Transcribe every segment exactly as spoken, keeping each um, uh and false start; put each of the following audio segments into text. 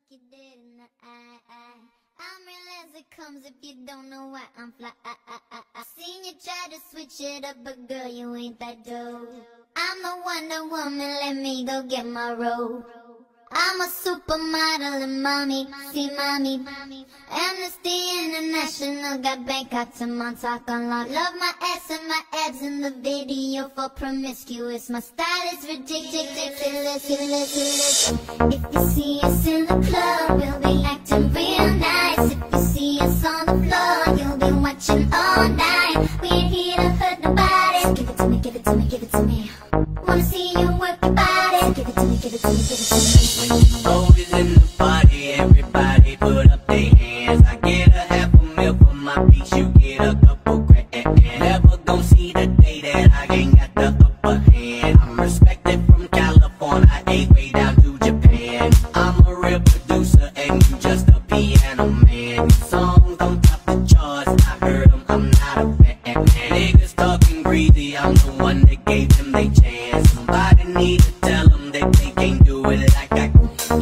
you dead in the eye, eye. I'm real as it comes if you don't know why I'm fly. I, I, I, I seen you try to switch it up, but girl, you ain't that dope. I'm the Wonder Woman, let me go get my robe. I'm a supermodel and mommy, see mommy. Amnesty International got Bangkok to Montauk unlocked. Love my ass and my abs in the video for promiscuous. My style is ridiculous. If you see us in the club, we'll be acting real nice. If you see us on the floor, you'll be watching all night. We ain't here to hurt nobody. Give it to me, give it to me, give it to me. Wanna see you work your body. Give it to me, give it to me, give it to me. Always in the party, everybody put up their hands. I get a half a mil for my beats, you get a couple grand. Never gon' see the day that I ain't got the upper hand. I'm respected from California, I way down to Japan. I'm a real producer and you just a piano man. Your songs on top the charts, I heard them, I'm not a fan. Niggas talking greasy, I'm the one that gave them they chance. Somebody need to tell them that they can't do it like I can.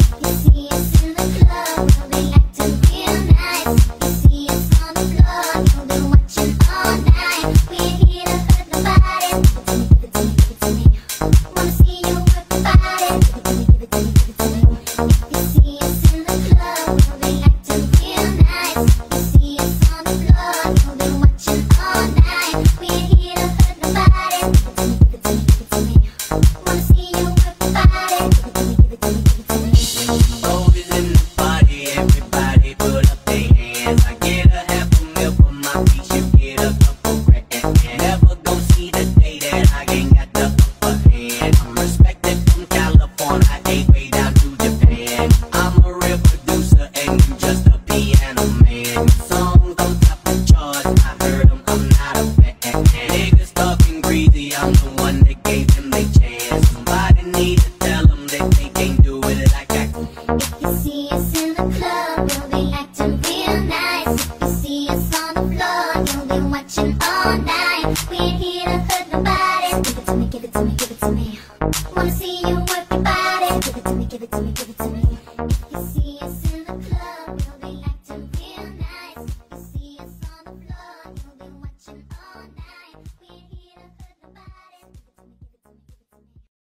I'm the one that gave them they chance. Somebody need to tell them that they can't do it like I can. If you see us in the club, we'll be acting real nice. If you see us on the floor, you'll be watching all night. We ain't here to hurt nobody. Give it to me, give it to me, give it to me. Wanna see you work your body. Give it to me, give it to me, give it to me. If you see